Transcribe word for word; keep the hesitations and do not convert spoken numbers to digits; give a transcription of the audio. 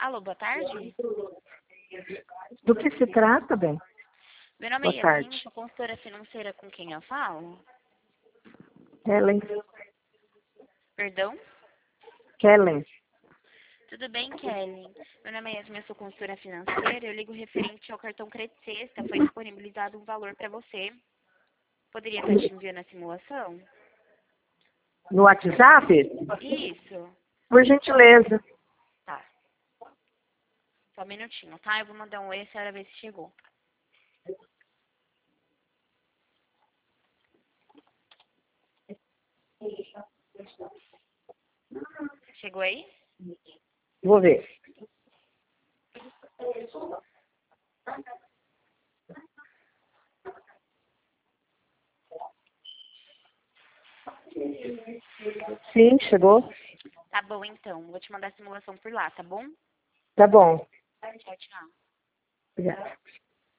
Alô, boa tarde. Do que se trata, bem? Meu nome Boa é tarde. Yasmin, sou consultora financeira com quem eu falo. Kellen. Perdão? Kellen. Tudo bem, Kelly? Meu nome é Yasmin, eu sou consultora financeira. Eu ligo referente ao cartão Crédito Sexta. Foi disponibilizado um valor para você. Poderia estar te enviando a simulação? No WhatsApp? Isso. Por gentileza. Tá. Só um minutinho, tá? Eu vou mandar um oi, a senhora ver se chegou. Chegou aí? Vou ver. Sim, chegou? Tá bom, então. Vou te mandar a simulação por lá, tá bom? Tá bom. Tchau, tchau. Obrigada.